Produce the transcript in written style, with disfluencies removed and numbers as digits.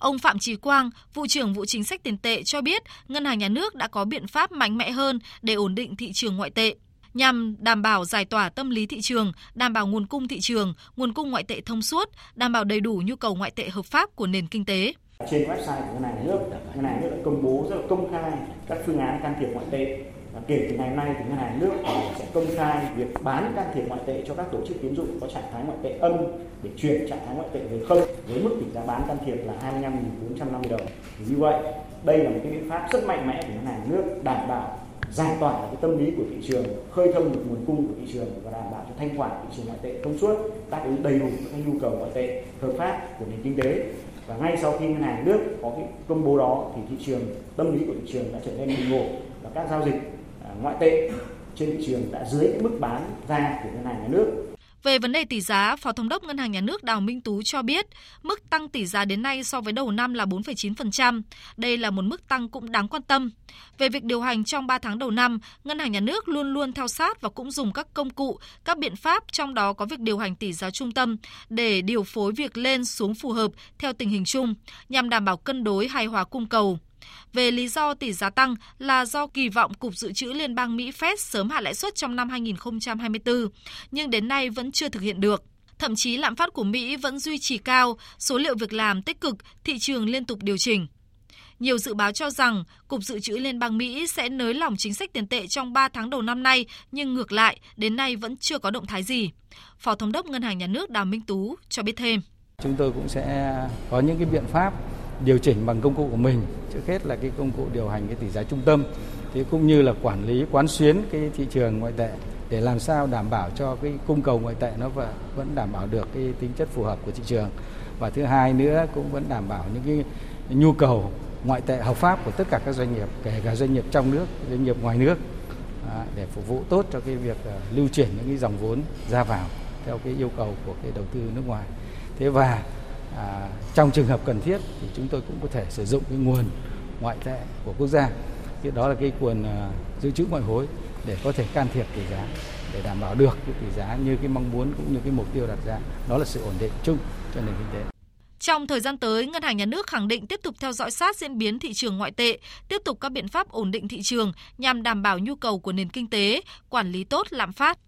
Ông Phạm Chí Quang, vụ trưởng vụ chính sách tiền tệ cho biết Ngân hàng Nhà nước đã có biện pháp mạnh mẽ hơn để ổn định thị trường ngoại tệ, nhằm đảm bảo giải tỏa tâm lý thị trường, đảm bảo nguồn cung thị trường, nguồn cung ngoại tệ thông suốt, đảm bảo đầy đủ nhu cầu ngoại tệ hợp pháp của nền kinh tế. Trên website của Ngân hàng Nhà nước đã công bố rất là công khai các phương án can thiệp ngoại tệ. Và kể từ ngày hôm nay thì Ngân hàng Nhà nước sẽ công khai việc bán can thiệp ngoại tệ cho các tổ chức tín dụng có trạng thái ngoại tệ âm để chuyển trạng thái ngoại tệ về không với mức tỷ giá bán can thiệp là 25.450 đồng. Thì như vậy, đây là một cái biện pháp rất mạnh mẽ của Ngân hàng Nhà nước đảm bảo giải tỏa cái tâm lý của thị trường, khơi thông được nguồn cung của thị trường và đảm bảo cho thanh khoản thị trường ngoại tệ thông suốt, đáp ứng đầy đủ các nhu cầu ngoại tệ hợp pháp của nền kinh tế. Và ngay sau khi Ngân hàng Nhà nước có cái công bố đó thì tâm lý của thị trường đã trở nên bình ổn và các giao dịch ngoại tệ trên thị trường đã dưới cái mức bán ra của Ngân hàng Nhà nước. Về vấn đề tỷ giá, Phó Thống đốc Ngân hàng Nhà nước Đào Minh Tú cho biết mức tăng tỷ giá đến nay so với đầu năm là 4,9%. Đây là một mức tăng cũng đáng quan tâm. Về việc điều hành trong 3 tháng đầu năm, Ngân hàng Nhà nước luôn luôn theo sát và cũng dùng các công cụ, các biện pháp, trong đó có việc điều hành tỷ giá trung tâm để điều phối việc lên xuống phù hợp theo tình hình chung, nhằm đảm bảo cân đối hài hòa cung cầu. Về lý do tỷ giá tăng là do kỳ vọng Cục Dự trữ Liên bang Mỹ Fed sớm hạ lãi suất trong năm 2024, nhưng đến nay vẫn chưa thực hiện được. Thậm chí lạm phát của Mỹ vẫn duy trì cao, số liệu việc làm tích cực, thị trường liên tục điều chỉnh. Nhiều dự báo cho rằng Cục Dự trữ Liên bang Mỹ sẽ nới lỏng chính sách tiền tệ trong 3 tháng đầu năm nay, nhưng ngược lại, đến nay vẫn chưa có động thái gì. Phó Thống đốc Ngân hàng Nhà nước Đào Minh Tú cho biết thêm. Chúng tôi cũng sẽ có những cái biện pháp điều chỉnh bằng công cụ của mình, trước hết là cái công cụ điều hành cái tỷ giá trung tâm, thì cũng như là quản lý quán xuyến cái thị trường ngoại tệ để làm sao đảm bảo cho cái cung cầu ngoại tệ nó vẫn đảm bảo được cái tính chất phù hợp của thị trường, và thứ hai nữa cũng vẫn đảm bảo những cái nhu cầu ngoại tệ hợp pháp của tất cả các doanh nghiệp, kể cả doanh nghiệp trong nước, doanh nghiệp ngoài nước, để phục vụ tốt cho cái việc lưu chuyển những cái dòng vốn ra vào theo cái yêu cầu của cái đầu tư nước ngoài. Thế và trong trường hợp cần thiết thì chúng tôi cũng có thể sử dụng cái nguồn ngoại tệ của quốc gia, thì đó là cái nguồn dự trữ ngoại hối để có thể can thiệp tỷ giá để đảm bảo được cái tỷ giá như cái mong muốn cũng như cái mục tiêu đặt ra, đó là sự ổn định chung cho nền kinh tế. Trong thời gian tới, Ngân hàng Nhà nước khẳng định tiếp tục theo dõi sát diễn biến thị trường ngoại tệ, tiếp tục các biện pháp ổn định thị trường nhằm đảm bảo nhu cầu của nền kinh tế, quản lý tốt lạm phát.